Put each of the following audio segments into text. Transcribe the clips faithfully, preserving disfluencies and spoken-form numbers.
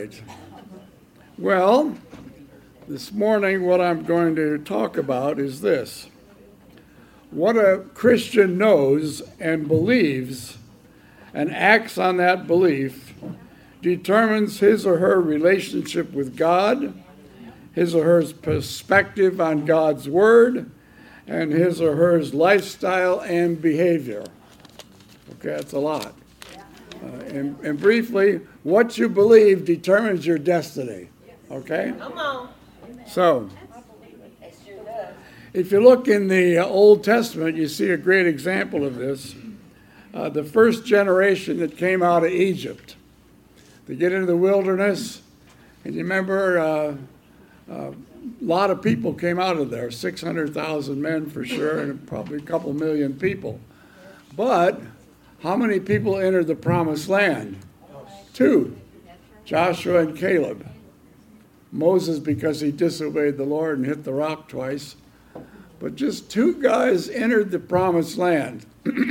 right. Well, this morning what I'm going to talk about is this. What a Christian knows and believes and acts on that belief determines his or her relationship with God, his or her perspective on God's Word, and his or her lifestyle and behavior. Okay, that's a lot. Uh, and, and briefly, what you believe determines your destiny. Okay? Come on. So, if you look in the uh, Old Testament, you see a great example of this. Uh, the first generation that came out of Egypt. They get into the wilderness, and you remember uh, uh, a lot of people came out of there, six hundred thousand men for sure, and probably a couple million people. But how many people entered the promised land? Two, Joshua and Caleb. Moses, because he disobeyed the Lord and hit the rock twice. But just two guys entered the promised land.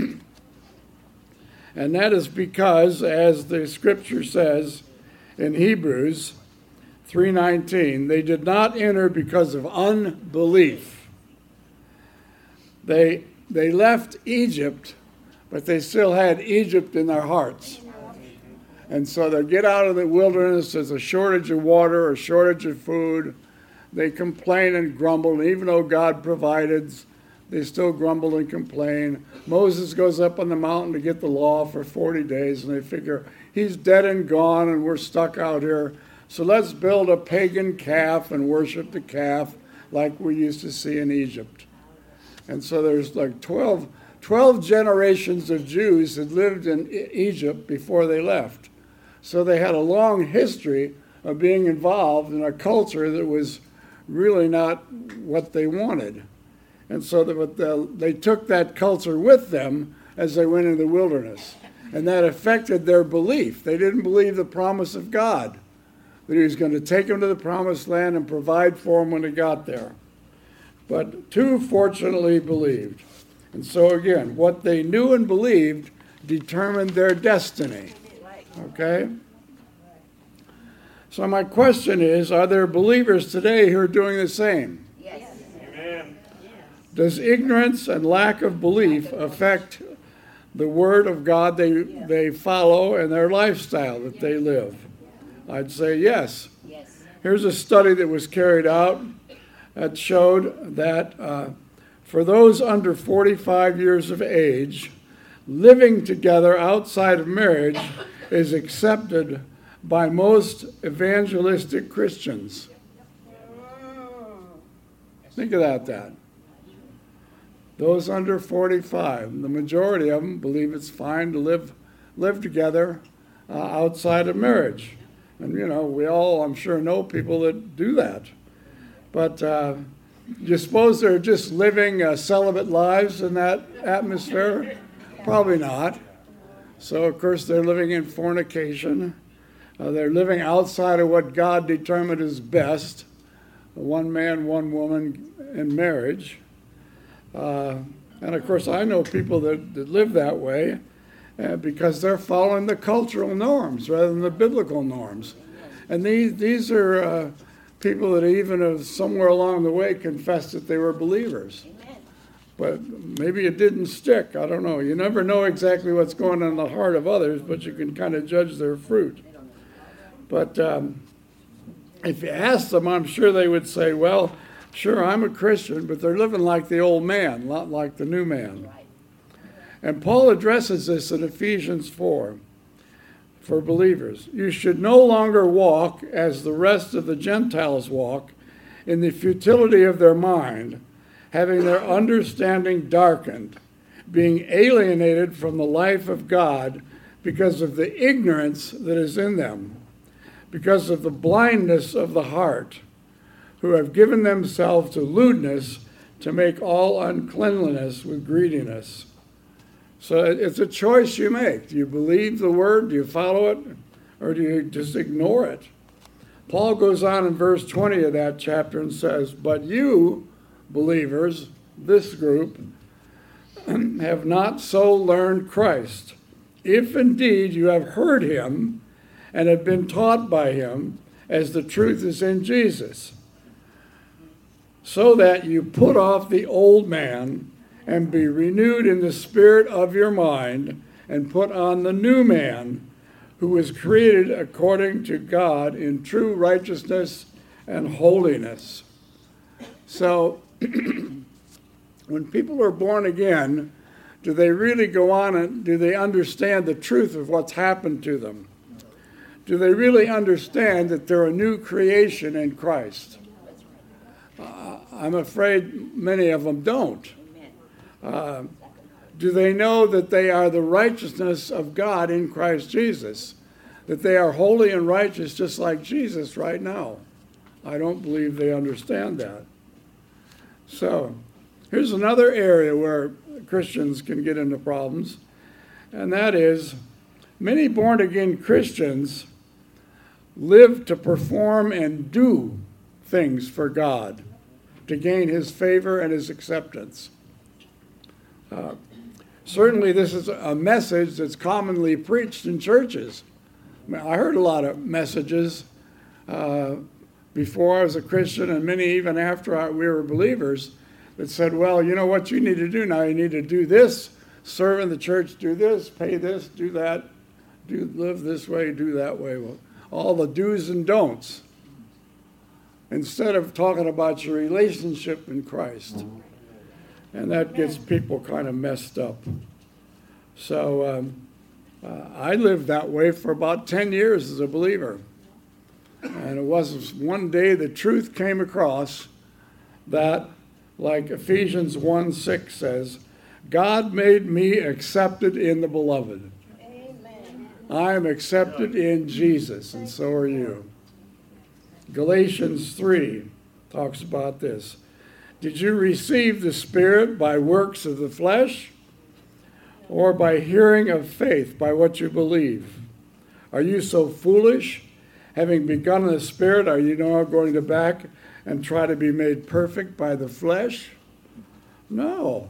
And that is because, as the scripture says in Hebrews three nineteen, they did not enter because of unbelief. They, they left Egypt, but they still had Egypt in their hearts. And so they get out of the wilderness, there's a shortage of water, a shortage of food. They complain and grumble, and even though God provided, they still grumble and complain. Moses goes up on the mountain to get the law for forty days, and they figure he's dead and gone, and we're stuck out here. So let's build a pagan calf and worship the calf like we used to see in Egypt. And so there's like twelve, twelve generations of Jews had lived in Egypt before they left. So they had a long history of being involved in a culture that was really not what they wanted. And so they took that culture with them as they went into the wilderness. And that affected their belief. They didn't believe the promise of God, that he was going to take them to the promised land and provide for them when they got there. But two fortunately believed. And so again, what they knew and believed determined their destiny. Okay? So my question is, are there believers today who are doing the same? Yes. Amen. Does ignorance and lack of belief affect the word of God they, they follow and their lifestyle that they live? I'd say yes. Yes. Here's a study that was carried out that showed that uh, for those under forty-five years of age, living together outside of marriage is accepted by most evangelistic Christians. Think about that. Those under forty-five, the majority of them believe it's fine to live live together uh, outside of marriage. And, you know, we all, I'm sure, know people that do that. But uh, you suppose they're just living uh, celibate lives in that atmosphere? Probably not. So, of course, they're living in fornication. Uh, they're living outside of what God determined is best, one man, one woman in marriage. Uh, and, of course, I know people that, that live that way uh, because they're following the cultural norms rather than the biblical norms. And these, these are uh, people that even have somewhere along the way confessed that they were believers. But maybe it didn't stick. I don't know. You never know exactly what's going on in the heart of others, but you can kind of judge their fruit. But um, if you ask them, I'm sure they would say, well, sure, I'm a Christian, but they're living like the old man, not like the new man. And Paul addresses this in Ephesians four for believers. You should no longer walk as the rest of the Gentiles walk in the futility of their mind, having their understanding darkened, being alienated from the life of God because of the ignorance that is in them, because of the blindness of the heart, who have given themselves to lewdness to make all uncleanliness with greediness. So it's a choice you make. Do you believe the word? Do you follow it? Or do you just ignore it? Paul goes on in verse twenty of that chapter and says, but you, believers, this group, have not so learned Christ. If indeed you have heard him and have been taught by him, as the truth is in Jesus, so that you put off the old man and be renewed in the spirit of your mind, and put on the new man, who was created according to God in true righteousness and holiness. So, when people are born again, do they really go on and do they understand the truth of what's happened to them? Do they really understand that they're a new creation in Christ? Uh, I'm afraid many of them don't. Uh, do they know that they are the righteousness of God in Christ Jesus? That they are holy and righteous just like Jesus right now? I don't believe they understand that. So, here's another area where Christians can get into problems, and that is many born-again Christians live to perform and do things for God to gain his favor and his acceptance. Uh, certainly this is a message that's commonly preached in churches. I mean, I heard a lot of messages uh, before I was a Christian, and many even after I, we were believers, that said, well, you know what you need to do now? You need to do this, serve in the church, do this, pay this, do that, do live this way, do that way. Well, all the do's and don'ts, instead of talking about your relationship in Christ. And that gets people kind of messed up. So um, uh, I lived that way for about ten years as a believer. And it wasn't one day the truth came across that, like Ephesians one six says, God made me accepted in the beloved. Amen. I am accepted in Jesus, and so are you. Galatians three talks about this. Did you receive the Spirit by works of the flesh, or by hearing of faith, by what you believe? Are you so foolish? Having begun in the Spirit, are you now going to back and try to be made perfect by the flesh? No.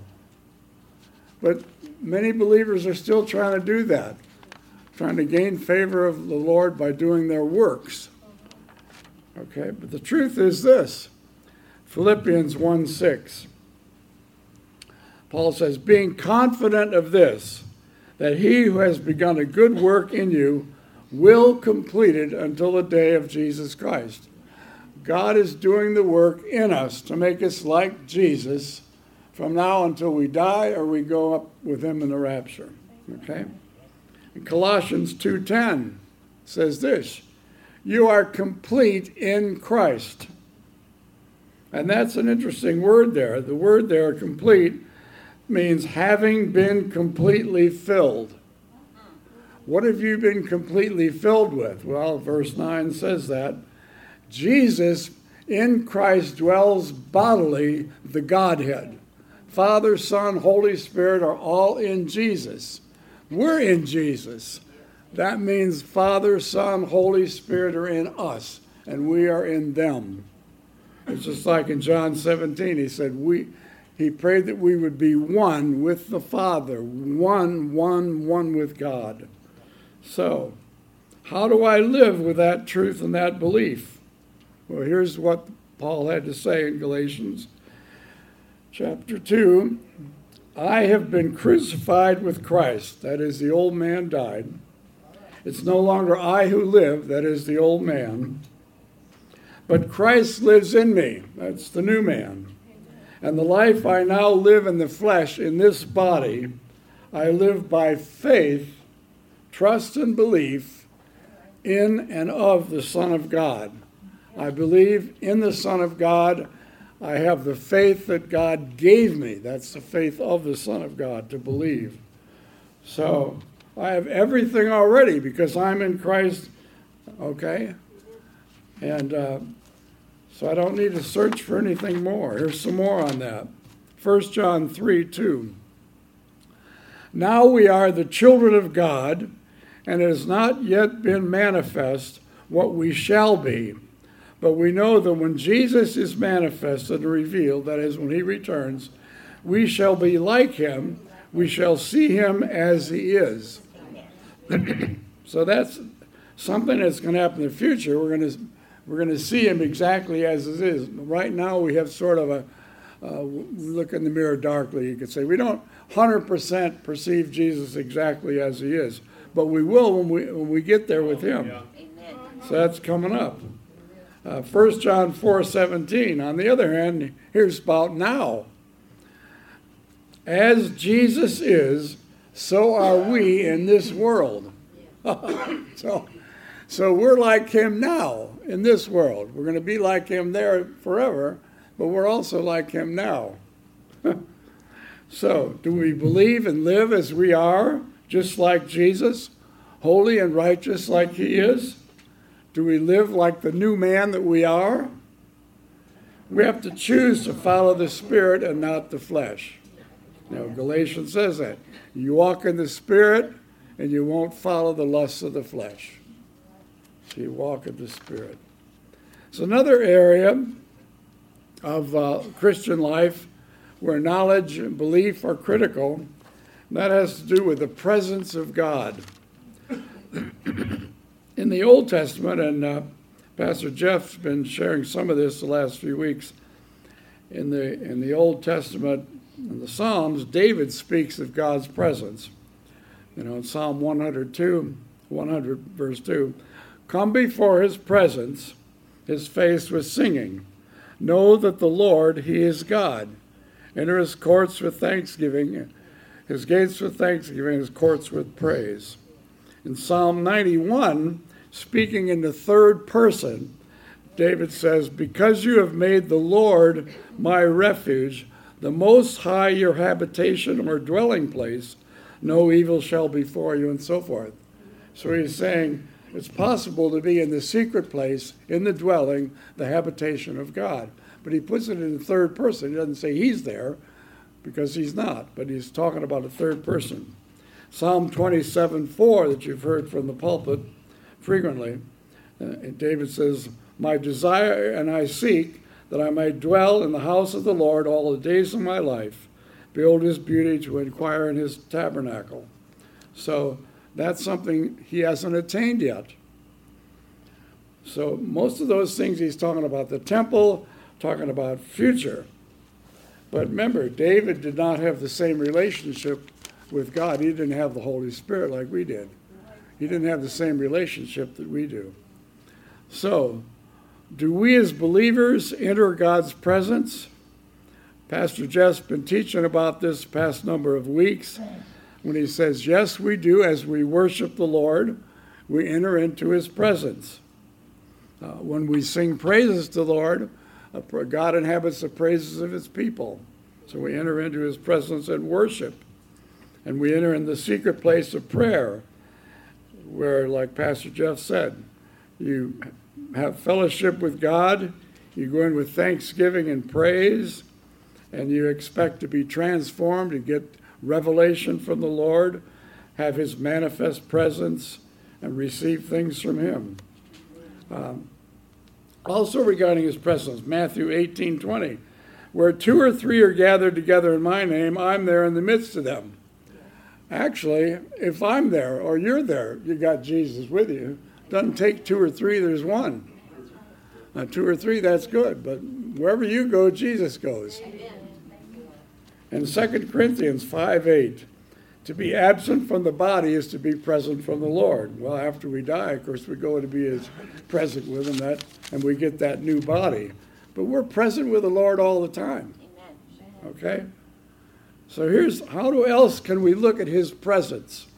But many believers are still trying to do that, trying to gain favor of the Lord by doing their works. Okay, but the truth is this. Philippians one six. Paul says, being confident of this, that he who has begun a good work in you will complete it until the day of Jesus Christ. God is doing the work in us to make us like Jesus from now until we die or we go up with him in the rapture. Okay? And Colossians two ten says this, you are complete in Christ. And that's an interesting word there. The word there, complete, means having been completely filled. What have you been completely filled with? Well, verse nine says that. Jesus in Christ dwells bodily, the Godhead. Father, Son, Holy Spirit are all in Jesus. We're in Jesus. That means Father, Son, Holy Spirit are in us, and we are in them. It's just like in John seventeen, he said, we, he prayed that we would be one with the Father, one, one, one with God. So, how do I live with that truth and that belief? Well, here's what Paul had to say in Galatians chapter two. I have been crucified with Christ. That is, the old man died. It's no longer I who live. That is, the old man. But Christ lives in me. That's the new man. And the life I now live in the flesh, in this body, I live by faith, trust and belief in and of the Son of God. I believe in the Son of God. I have the faith that God gave me. That's the faith of the Son of God, to believe. So I have everything already because I'm in Christ, okay? And uh, so I don't need to search for anything more. Here's some more on that. First John three two. Now we are the children of God, and it has not yet been manifest what we shall be. But we know that when Jesus is manifested and revealed, that is, when he returns, we shall be like him. We shall see him as he is. So that's something that's going to happen in the future. We're going to we're going to see him exactly as it is. Right now, we have sort of a uh, look in the mirror darkly. You could say we don't one hundred percent perceive Jesus exactly as he is, but we will when we when we get there with him. So that's coming up. Uh, First John four seventeen. On the other hand, here's about now. As Jesus is, so are we in this world. so, so we're like him now in this world. We're going to be like him there forever, but we're also like him now. So, do we believe and live as we are, just like Jesus, holy and righteous like he is? Do we live like the new man that we are? We have to choose to follow the Spirit and not the flesh. You know, Galatians says that. You walk in the Spirit and you won't follow the lusts of the flesh. So you walk in the Spirit. It's another area of uh, Christian life where knowledge and belief are critical. And that has to do with the presence of God. In the Old Testament, and uh, Pastor Jeff's been sharing some of this the last few weeks, in the in the Old Testament, in the Psalms, David speaks of God's presence. You know, in Psalm one hundred two, one hundred verse two, come before his presence, his face with singing. Know that the Lord, he is God. Enter his courts with thanksgiving, his gates with thanksgiving, his courts with praise. In Psalm ninety-one, speaking in the third person, David says, because you have made the Lord my refuge, the Most High your habitation or dwelling place, no evil shall befall you, and so forth. So he's saying it's possible to be in the secret place, in the dwelling, the habitation of God. But he puts it in the third person. He doesn't say he's there, because he's not, but he's talking about a third person. Psalm twenty-seven four that you've heard from the pulpit frequently, uh, David says, my desire and I seek that I may dwell in the house of the Lord all the days of my life, behold his beauty, to inquire in his tabernacle. So that's something he hasn't attained yet. So most of those things he's talking about the temple, talking about future. But remember, David did not have the same relationship with God. He didn't have the Holy Spirit like we did. He didn't have the same relationship that we do. So, do we as believers enter God's presence? Pastor Jeff's been teaching about this past number of weeks when he says, yes, we do. As we worship the Lord, we enter into his presence. Uh, when we sing praises to the Lord, uh, God inhabits the praises of his people. So we enter into his presence and worship. And we enter in the secret place of prayer, where, like Pastor Jeff said, you have fellowship with God, you go in with thanksgiving and praise, and you expect to be transformed and get revelation from the Lord, have his manifest presence, and receive things from him. Um, also regarding his presence, Matthew eighteen twenty, where two or three are gathered together in my name, I'm there in the midst of them. Actually, if I'm there or you're there, you got Jesus with you. Doesn't take two or three, there's one. Now, two or three, that's good, but wherever you go, Jesus goes. And Second Corinthians five eight, to be absent from the body is to be present from the Lord. Well, after we die, of course, we go to be as present with him, that, and we get that new body. But we're present with the Lord all the time. Okay? So here's, how do else can we look at his presence?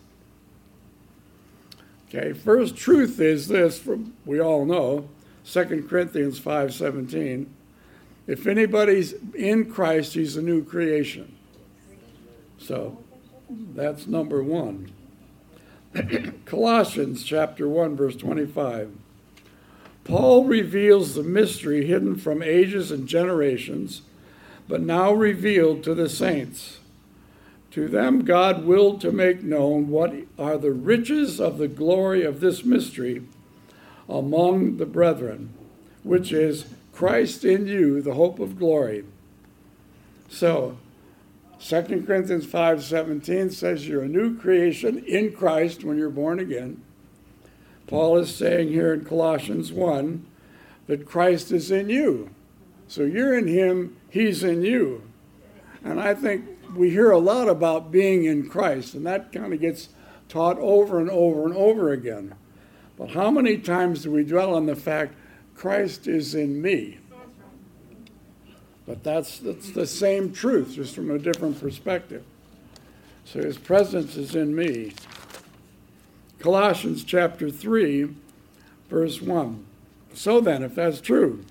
Okay, first truth is this, from, we all know, Second Corinthians five seventeen, if anybody's in Christ, he's a new creation. So that's number one. Colossians chapter one, verse twenty-five. Paul reveals the mystery hidden from ages and generations, but now revealed to the saints. To them God willed to make known what are the riches of the glory of this mystery among the brethren, which is Christ in you, the hope of glory. So, Second Corinthians five seventeen says you're a new creation in Christ when you're born again. Paul is saying here in Colossians one that Christ is in you. So you're in him, he's in you. And I think we hear a lot about being in Christ, and that kind of gets taught over and over and over again. But how many times do we dwell on the fact Christ is in me? But that's, that's the same truth, just from a different perspective. So his presence is in me. Colossians chapter three, verse one. So then, if that's true,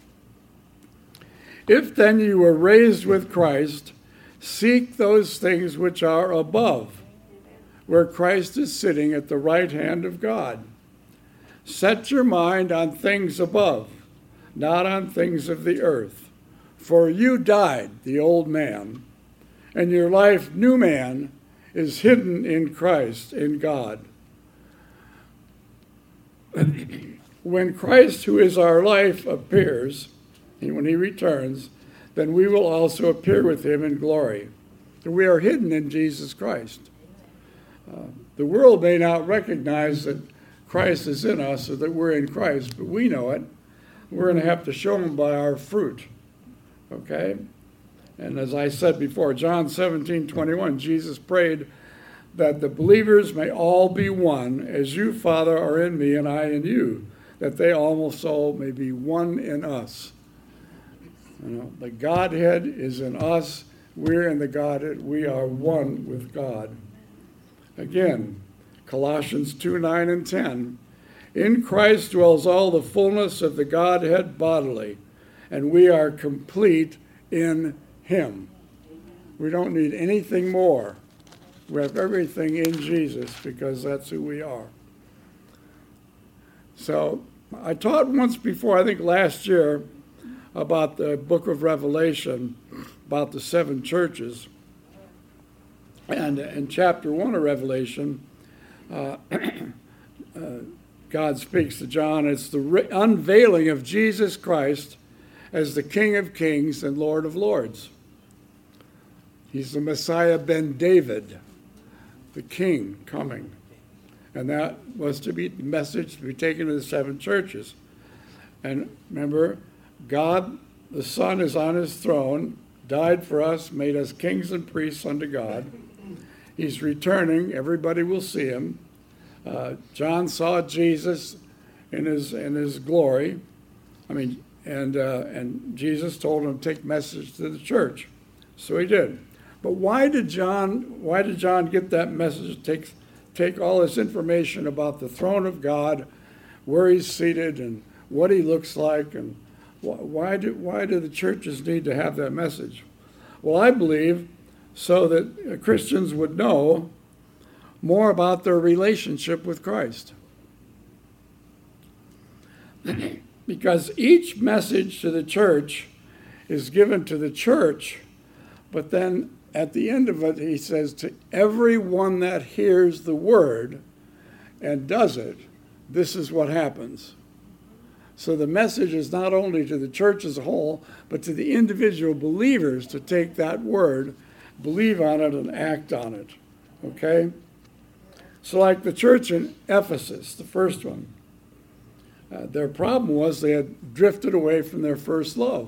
if then you were raised with Christ, seek those things which are above, where Christ is sitting at the right hand of God. Set your mind on things above, not on things of the earth. For you died, the old man, and your life, new man, is hidden in Christ, in God. When Christ, who is our life, appears, and when he returns, then we will also appear with him in glory. So we are hidden in Jesus Christ. Uh, the world may not recognize that Christ is in us or that we're in Christ, but we know it. We're going to have to show them by our fruit. Okay? And as I said before, John seventeen twenty-one, Jesus prayed that the believers may all be one, as you, Father, are in me and I in you, that they also may be one in us. You know, the Godhead is in us. We're in the Godhead. We are one with God. Again, Colossians two, nine and ten. In Christ dwells all the fullness of the Godhead bodily, and we are complete in him. We don't need anything more. We have everything in Jesus because that's who we are. So I taught once before, I think last year, about the book of Revelation, about the seven churches. And in chapter one of Revelation, uh, uh, God speaks to John. It's the re- unveiling of Jesus Christ as the King of Kings and Lord of Lords. He's the Messiah ben David, the king coming. And that was to be the message to be taken to the seven churches. And remember, God, the Son, is on his throne, died for us, made us kings and priests unto God. He's returning. Everybody will see him. Uh, John saw Jesus in his in his glory. I mean, and uh, and Jesus told him to take message to the church. So he did. But why did John why did John get that message? Take take all this information about the throne of God, where he's seated, and what he looks like, and why do why do the churches need to have that message? Well, I believe so that Christians would know more about their relationship with Christ. Because each message to the church is given to the church, but then at the end of it, he says, to everyone that hears the word and does it, this is what happens. So the message is not only to the church as a whole, but to the individual believers to take that word, believe on it, and act on it. Okay? So like the church in Ephesus, the first one, uh, their problem was they had drifted away from their first love.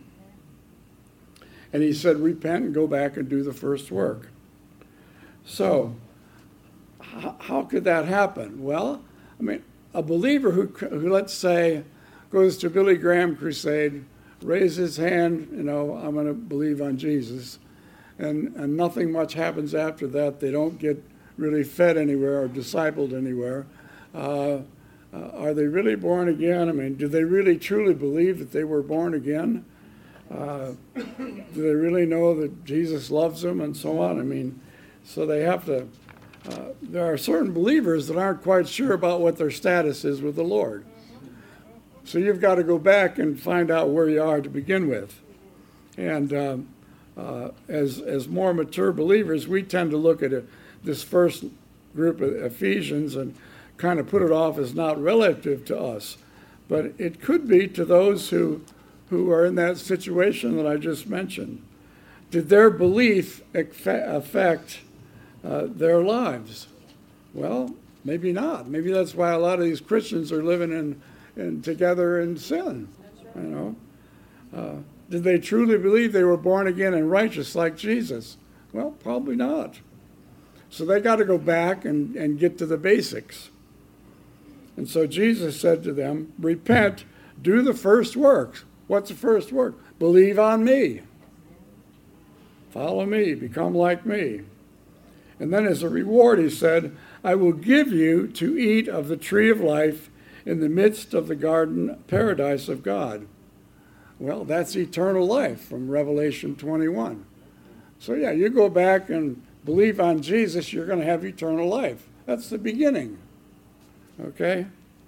And he said, repent and go back and do the first work. So h- how could that happen? Well, I mean, a believer who, who, let's say, goes to Billy Graham crusade, raises his hand, you know, I'm going to believe on Jesus, and, and nothing much happens after that. They don't get really fed anywhere or discipled anywhere. Uh, uh, are they really born again? I mean, do they really truly believe that they were born again? Uh, do they really know that Jesus loves them and so on? I mean, so they have to, uh, there are certain believers that aren't quite sure about what their status is with the Lord. So you've got to go back and find out where you are to begin with. And um, uh, as, as more mature believers, we tend to look at it, this first group of Ephesians and kind of put it off as not relative to us. But it could be to those who who are in that situation that I just mentioned. Did their belief affect uh, their lives? Well, Maybe not. Maybe that's why a lot of these Christians are living in, in together in sin. You know, uh, did they truly believe they were born again and righteous like Jesus? Well, probably not. So they got to go back and, and get to the basics. And so Jesus said to them, repent, do the first works. What's the first work? Believe on me. Follow me, become like me. And then as a reward, he said, I will give you to eat of the tree of life in the midst of the garden paradise of God. Well, that's eternal life from Revelation twenty-one. So yeah, you go back and believe on Jesus, you're going to have eternal life. That's the beginning. Okay?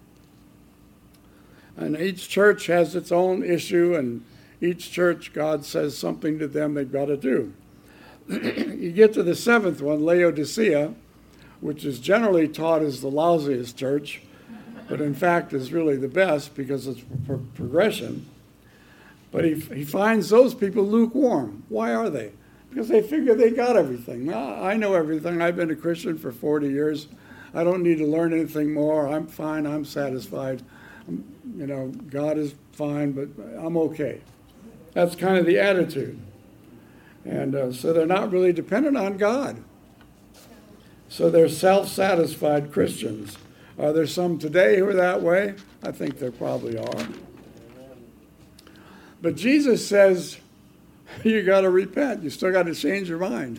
And each church has its own issue, and each church, God says something to them they've got to do. You get to the seventh one, Laodicea, which is generally taught as the lousiest church, but in fact is really the best because it's pro- progression. But he, he finds those people lukewarm. Why are they? Because they figure they got everything. Well, I know everything. I've been a Christian for forty years. I don't need to learn anything more. I'm fine. I'm satisfied. You know, God is fine, but I'm okay. That's kind of the attitude. And uh, so they're not really dependent on God. So they're self-satisfied Christians. Are there some today who are that way? I think there probably are. But Jesus says, you got to repent. You still got to change your mind.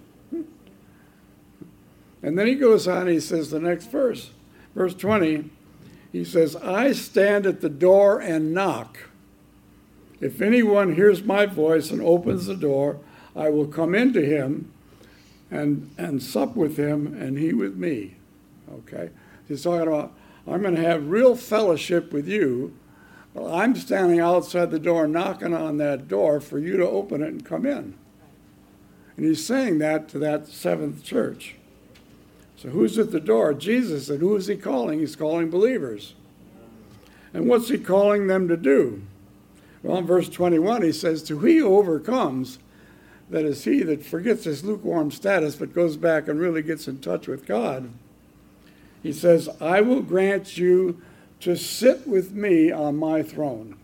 And then he goes on, he says the next verse, verse twenty, he says, I stand at the door and knock. If anyone hears my voice and opens the door, I will come into him and, and sup with him and he with me. Okay? He's talking about, I'm going to have real fellowship with you. Well, I'm standing outside the door knocking on that door for you to open it and come in. And he's saying that to that seventh church. So who's at the door? Jesus. And who is he calling? He's calling believers. And what's he calling them to do? Well, in verse twenty-one, he says, to he who overcomes, that is he that forgets his lukewarm status but goes back and really gets in touch with God. He says, I will grant you to sit with me on my throne.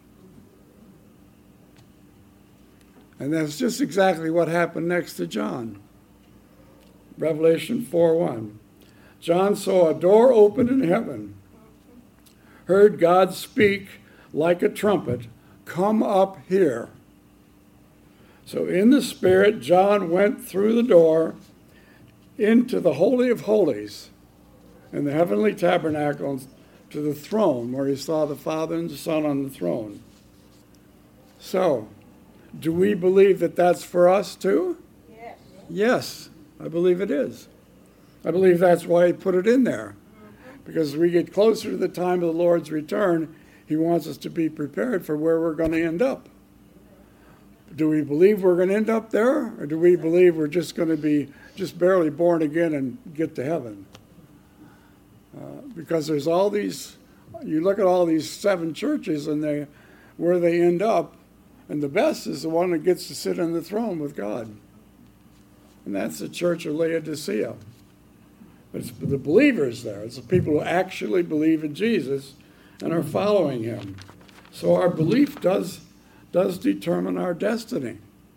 And that's just exactly what happened next to John. Revelation four one. John saw a door opened in heaven, heard God speak like a trumpet, come up here. So in the Spirit, John went through the door into the Holy of Holies in the heavenly tabernacle to the throne where he saw the Father and the Son on the throne. So, do we believe that that's for us too? Yes. Yes, I believe it is. I believe that's why he put it in there. Because as we get closer to the time of the Lord's return, he wants us to be prepared for where we're going to end up. Do we believe we're going to end up there? Or do we believe we're just going to be just barely born again and get to heaven? Uh, because there's all these, you look at all these seven churches and they, where they end up, and the best is the one that gets to sit on the throne with God. And that's the church of Laodicea. It's the believers there. It's the people who actually believe in Jesus and are following him. So our belief does, does determine our destiny.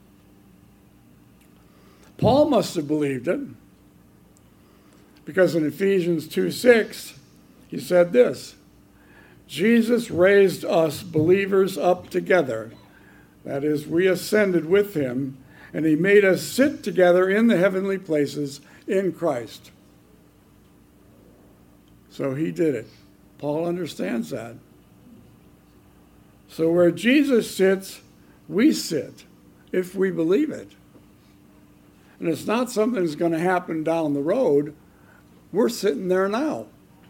Paul must have believed it, because in Ephesians two six, he said this, Jesus raised us believers up together. That is, we ascended with him, and he made us sit together in the heavenly places in Christ. So he did it. Paul understands that. So where Jesus sits, we sit, if we believe it. And it's not something that's going to happen down the road. We're sitting there now.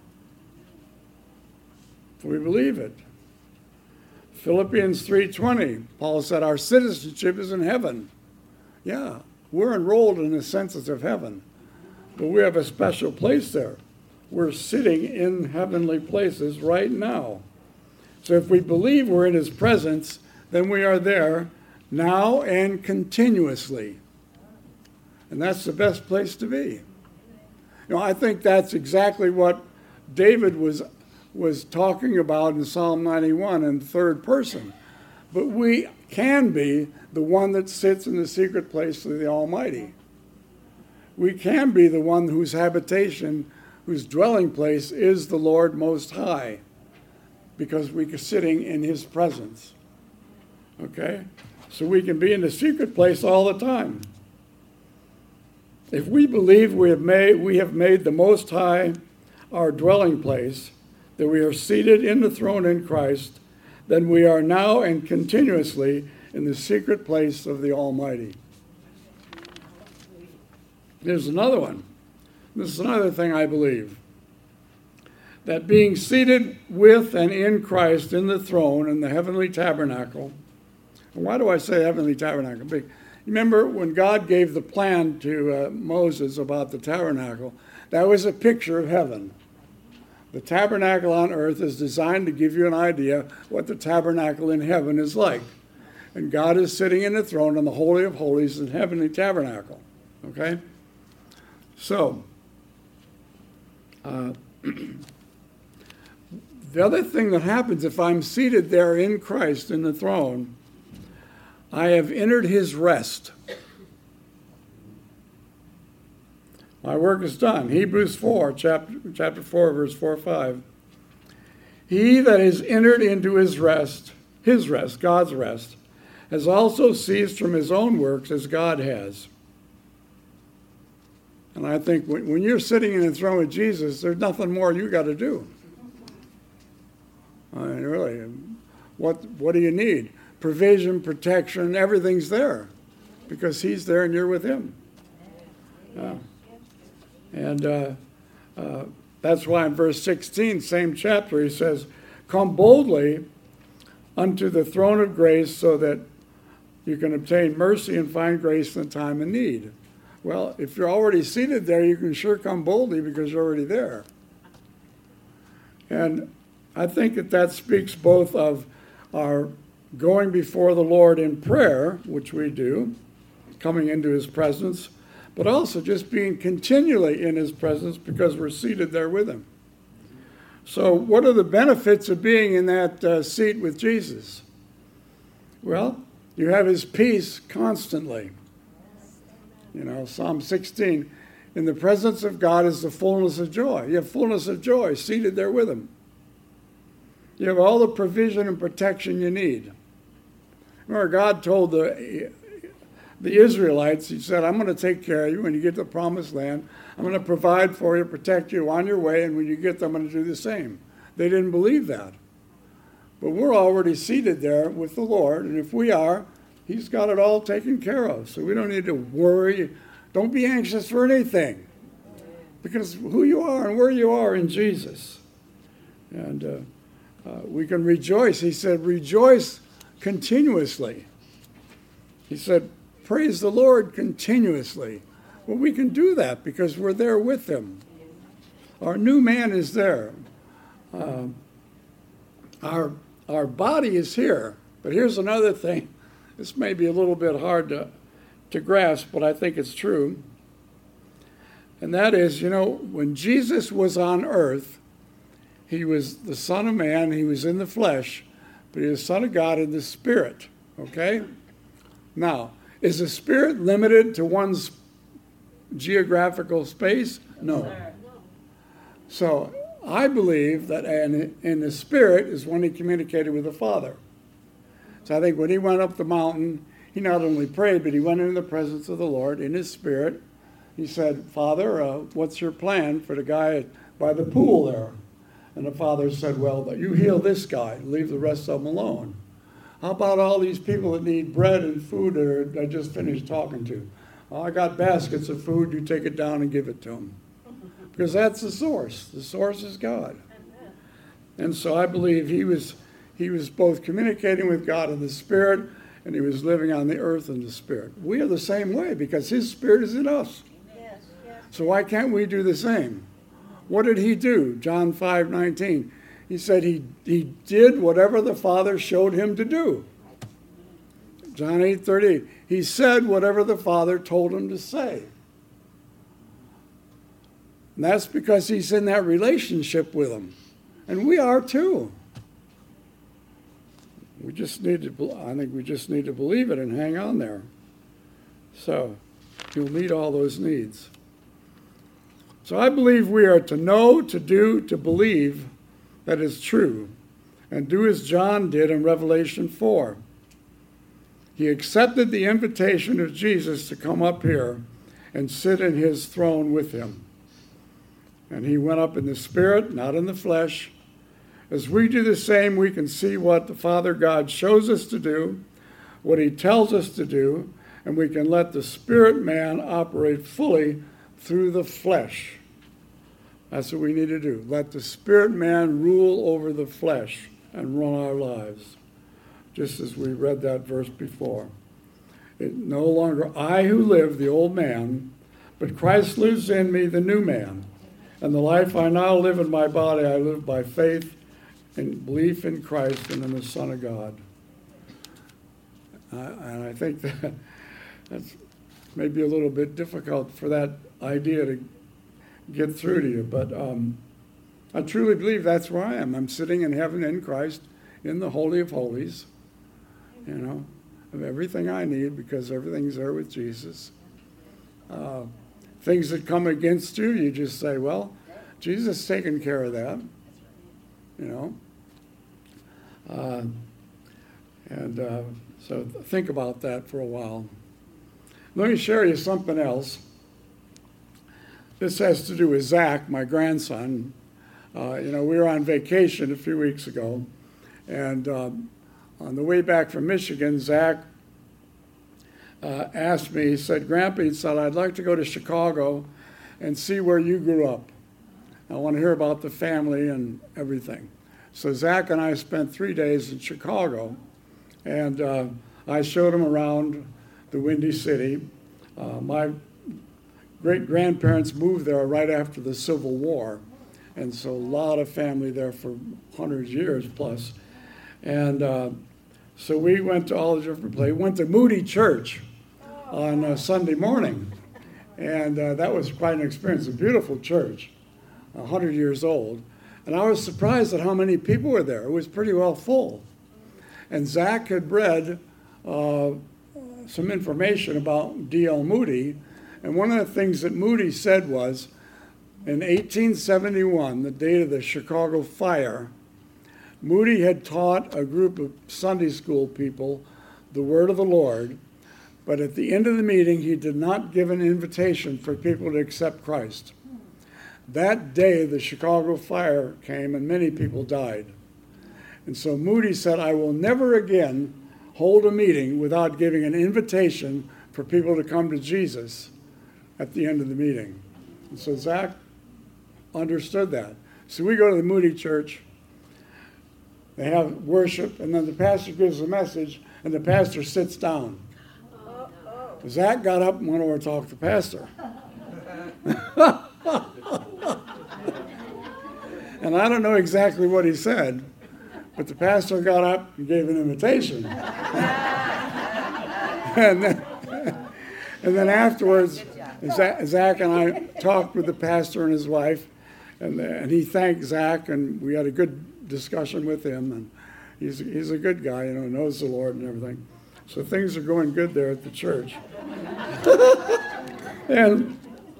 If we believe it. Philippians three twenty, Paul said, our citizenship is in heaven. Yeah, we're enrolled in the census of heaven, but we have a special place there. We're sitting in heavenly places right now. So if we believe we're in his presence, then we are there now and continuously. And that's the best place to be. You know, I think that's exactly what David was, was talking about in Psalm ninety-one in third person. But we can be the one that sits in the secret place of the Almighty. We can be the one whose habitation, whose dwelling place is the Lord Most High, because we're sitting in his presence. Okay? So we can be in the secret place all the time. If we believe we have made, we have made the Most High our dwelling place, that we are seated in the throne in Christ, then we are now and continuously in the secret place of the Almighty. There's another one. This is another thing I believe. That being seated with and in Christ in the throne in the heavenly tabernacle. And why do I say heavenly tabernacle? Remember when God gave the plan to uh, Moses about the tabernacle, that was a picture of heaven. The tabernacle on earth is designed to give you an idea what the tabernacle in heaven is like. And God is sitting in the throne in the Holy of Holies in heavenly tabernacle. Okay? So, uh, the other thing that happens if I'm seated there in Christ in the throne, I have entered his rest. My work is done. Hebrews four, chapter, chapter four, verse four, five. He that is entered into his rest, his rest, God's rest, has also ceased from his own works as God has. And I think when, when you're sitting in the throne with Jesus, there's nothing more you got to do. I mean, really, what what do you need? Provision, protection, everything's there, because he's there and you're with him. Yeah. And uh, uh, that's why in verse sixteen, same chapter, he says, "Come boldly unto the throne of grace so that you can obtain mercy and find grace in the time of need." Well, if you're already seated there, you can sure come boldly because you're already there. And I think that that speaks both of our going before the Lord in prayer, which we do, coming into his presence, but also just being continually in his presence because we're seated there with him. So what are the benefits of being in that uh, seat with Jesus? Well, you have his peace constantly. You know, Psalm sixteen, in the presence of God is the fullness of joy. You have fullness of joy seated there with him. You have all the provision and protection you need. Remember, God told the, the Israelites, he said, I'm going to take care of you when you get to the promised land. I'm going to provide for you, protect you on your way, and when you get there, I'm going to do the same. They didn't believe that. But we're already seated there with the Lord, and if we are, he's got it all taken care of. So we don't need to worry. Don't be anxious for anything, because who you are and where you are in Jesus. And uh, uh, we can rejoice. He said, rejoice continuously. He said, praise the Lord continuously. Well, we can do that because we're there with him. Our new man is there. Uh, our, our body is here. But here's another thing. This may be a little bit hard to, to grasp, but I think it's true. And that is, you know, when Jesus was on earth, he was the Son of Man, he was in the flesh, but he was Son of God in the Spirit, okay? Now, is the Spirit limited to one's geographical space? No. So I believe that in, in the Spirit is when he communicated with the Father. So I think when he went up the mountain, he not only prayed, but he went into the presence of the Lord in his Spirit. He said, Father, uh, what's your plan for the guy by the pool there? And the Father said, well, you heal this guy, leave the rest of them alone. How about all these people that need bread and food that I just finished talking to? Oh, I got baskets of food, you take it down and give it to them. Because that's the source. The source is God. And so I believe he was he was both communicating with God in the Spirit, and he was living on the earth in the Spirit. We are the same way because his Spirit is in us. Yes, yes. So why can't we do the same? What did he do? John five nineteen. He said he, he did whatever the Father showed him to do. John eight thirty-eight. He said whatever the Father told him to say. And that's because he's in that relationship with them. And we are too. We just need to, I think we just need to believe it and hang on there. So you'll meet all those needs. So I believe we are to know, to do, to believe that is true, and do as John did in Revelation four. He accepted the invitation of Jesus to come up here and sit in his throne with him. And he went up in the spirit, not in the flesh. As we do the same, we can see what the Father God shows us to do, what he tells us to do, and we can let the spirit man operate fully through the flesh. That's what we need to do. Let the spirit man rule over the flesh and run our lives, just as we read that verse before. It no longer I who live, the old man, but Christ lives in me, the new man. And the life I now live in my body, I live by faith and belief in Christ and in the Son of God. Uh, and I think that that's maybe a little bit difficult for that idea to get through to you, but um, I truly believe that's where I am. I'm sitting in heaven in Christ, in the Holy of Holies, you know, of everything I need because everything's there with Jesus. Uh, things that come against you, you just say, well, Jesus is taking care of that, you know. Uh, and uh, so think about that for a while. Let me share you something else. This has to do with Zach, my grandson. Uh, you know, we were on vacation a few weeks ago, and um, on the way back from Michigan, Zach uh, asked me, he said, Grandpa, he said, I'd like to go to Chicago and see where you grew up. I want to hear about the family and everything. So Zach and I spent three days in Chicago, and uh, I showed him around the Windy City. Uh, my great-grandparents moved there right after the Civil War, and so a lot of family there for hundreds of years plus. And uh, so we went to all the different places. Went to Moody Church on uh, Sunday morning, and uh, that was quite an experience. A beautiful church, one hundred years old. And I was surprised at how many people were there. It was pretty well full. And Zach had read uh, some information about D L Moody, and one of the things that Moody said was, in eighteen seventy-one, the date of the Chicago fire, Moody had taught a group of Sunday school people the word of the Lord, but at the end of the meeting, he did not give an invitation for people to accept Christ. That day, the Chicago fire came and many people died. And so Moody said, I will never again hold a meeting without giving an invitation for people to come to Jesus at the end of the meeting. And so Zach understood that. So we go to the Moody Church, they have worship, and then the pastor gives a message, and the pastor sits down. Zach got up and went over to talk to the pastor. And I don't know exactly what he said, but the pastor got up and gave an invitation. and, then, and then afterwards, Zach and I talked with the pastor and his wife, and, and he thanked Zach, and we had a good discussion with him. And he's he's a good guy, you know, knows the Lord and everything. So things are going good there at the church. and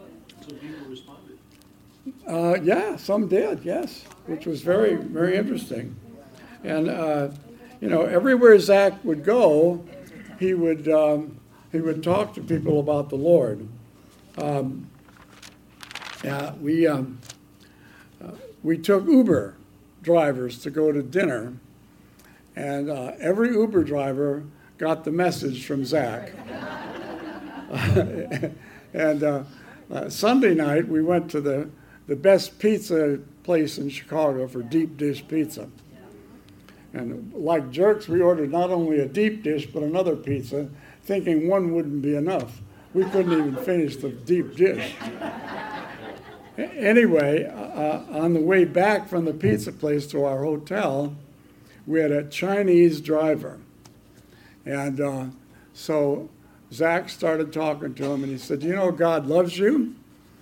uh, yeah, some did, yes, which was very, very interesting. And uh, you know, everywhere Zach would go, he would um, he would talk to people about the Lord. Um, yeah, we um, uh, we took Uber drivers to go to dinner, and uh, every Uber driver got the message from Zach. and uh, uh, Sunday night, we went to the, the best pizza place in Chicago for deep dish pizza. And like jerks, we ordered not only a deep dish, but another pizza, thinking one wouldn't be enough. We couldn't even finish the deep dish. Anyway, uh, on the way back from the pizza place to our hotel, we had a Chinese driver. And uh, so Zach started talking to him, and he said, you know, God loves you,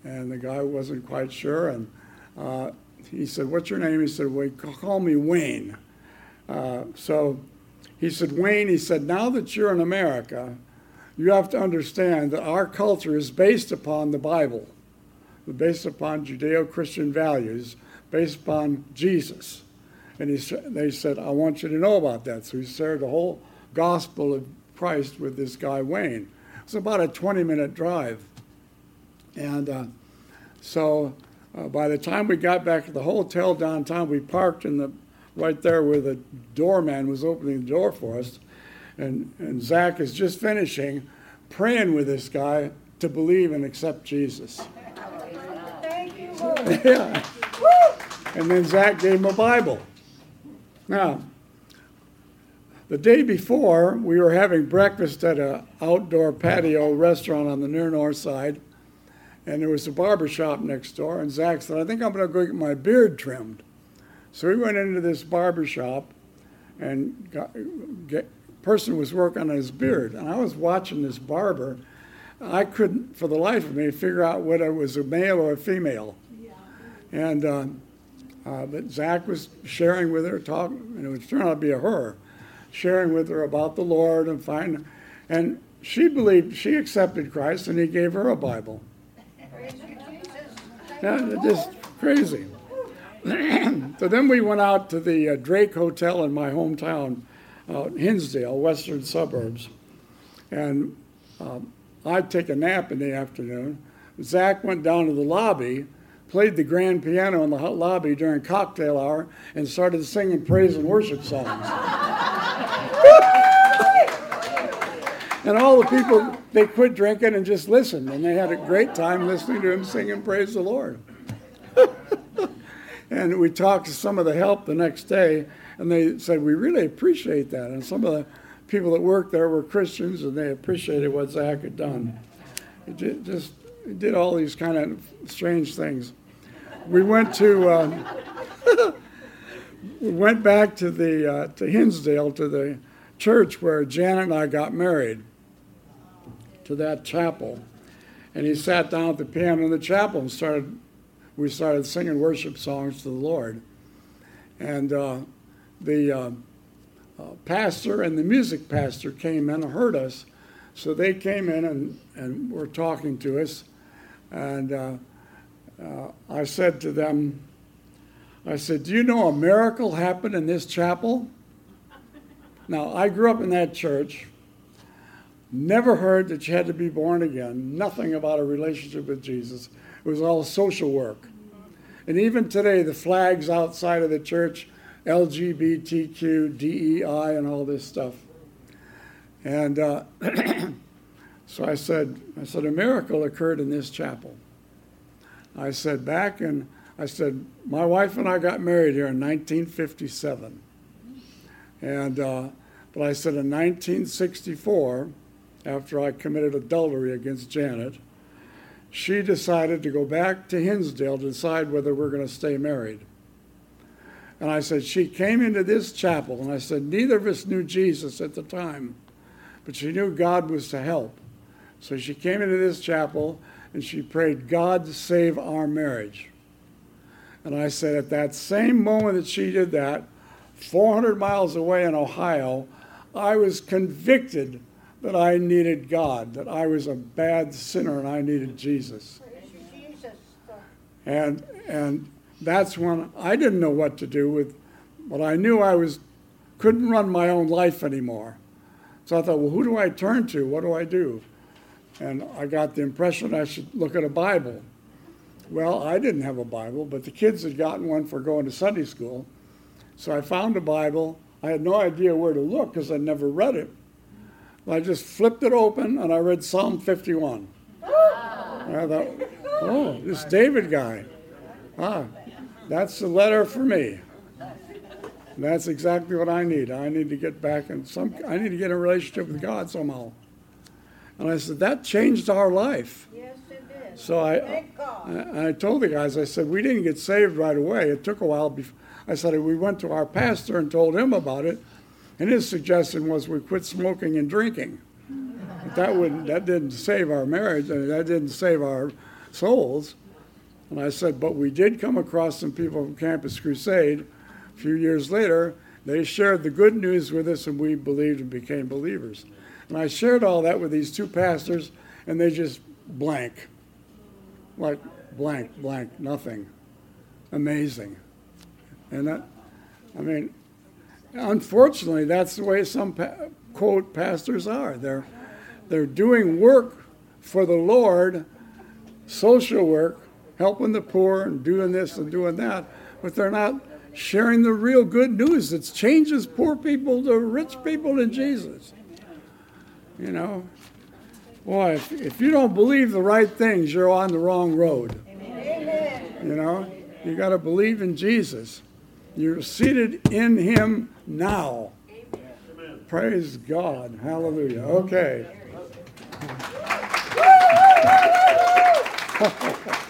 And the guy wasn't quite sure. And uh, he said, what's your name? He said, well, call me Wayne. Uh, so he said, Wayne, he said, now that you're in America, you have to understand that our culture is based upon the Bible, based upon Judeo-Christian values, based upon Jesus. And he, they said, I want you to know about that. So he shared the whole gospel of Christ with this guy, Wayne. It's about a twenty-minute drive. And uh, so uh, by the time we got back to the hotel downtown, we parked in the right there where the doorman was opening the door for us. And, and Zach is just finishing praying with this guy to believe and accept Jesus. Thank you, Lord. Yeah. And then Zach gave him a Bible. Now, the day before, we were having breakfast at an outdoor patio restaurant on the near north side, and there was a barber shop next door, and Zach said, I think I'm going to go get my beard trimmed. So we went into this barber shop, and got, get, person was working on his beard, and I was watching this barber. I couldn't, for the life of me, figure out whether it was a male or a female. Yeah. And uh, uh, but Zach was sharing with her, talking, and it was turned out to be a her, sharing with her about the Lord and find, and she believed, she accepted Christ, and he gave her a Bible. Praise you, Jesus. Yeah, it's just crazy. So then we went out to the uh, Drake Hotel in my hometown, uh, Hinsdale, western suburbs. And um, I'd take a nap in the afternoon. Zach went down to the lobby, played the grand piano in the lobby during cocktail hour, and started singing praise and worship songs. And all the people, they quit drinking and just listened, and they had a great time listening to him singing praise the Lord. And we talked to some of the help the next day, and they said, we really appreciate that. And some of the people that worked there were Christians, and they appreciated what Zach had done. It did, just it did all these kind of strange things. We went to, um, we went back to the uh, to Hinsdale, to the church where Janet and I got married, to that chapel. And he sat down at the piano in the chapel and started. We started singing worship songs to the Lord. And uh, the uh, uh, pastor and the music pastor came in and heard us. So they came in and, and were talking to us. And uh, uh, I said to them, I said, do you know a miracle happened in this chapel? Now, I grew up in that church, never heard that you had to be born again, nothing about a relationship with Jesus. It was all social work. And even today, the flags outside of the church, L G B T Q, D E I, and all this stuff. And uh, so I said, I said, a miracle occurred in this chapel. I said, back in, I said, my wife and I got married here in nineteen fifty-seven. And, uh, but I said in nineteen sixty-four, after I committed adultery against Janet, she decided to go back to Hinsdale to decide whether we're going to stay married. And I said, she came into this chapel, and I said, neither of us knew Jesus at the time, but she knew God was to help. So she came into this chapel, and she prayed, God save our marriage. And I said, at that same moment that she did that, four hundred miles away in Ohio, I was convicted that I needed God, that I was a bad sinner and I needed Jesus. Jesus. And and that's when I didn't know what to do with, but I knew I was couldn't run my own life anymore. So I thought, well, who do I turn to? What do I do? And I got the impression I should look at a Bible. Well, I didn't have a Bible, but the kids had gotten one for going to Sunday school. So I found a Bible. I had no idea where to look because I'd never read it. I just flipped it open, and I read Psalm fifty-one. I thought, oh, this David guy. Ah, that's the letter for me. That's exactly what I need. I need to get back in some, I need to get in a relationship with God somehow. And I said, that changed our life. Yes, it did. So I, Thank God. I, I told the guys, I said, we didn't get saved right away. It took a while. Before, I said, we went to our pastor and told him about it. And his suggestion was we quit smoking and drinking. But that wouldn't, that didn't save our marriage, and that didn't save our souls. And I said, but we did come across some people from Campus Crusade. A few years later, they shared the good news with us, and we believed and became believers. And I shared all that with these two pastors, and they just blank. Like blank, blank, nothing. Amazing. And that, I mean, unfortunately, that's the way some, pa- quote, pastors are. They're, they're doing work for the Lord, social work, helping the poor and doing this and doing that, but they're not sharing the real good news that changes poor people to rich people in Jesus. You know, boy, if, if you don't believe the right things, you're on the wrong road. Amen. You know, you got to believe in Jesus. You're seated in him now. Amen. Praise God. Hallelujah. Okay.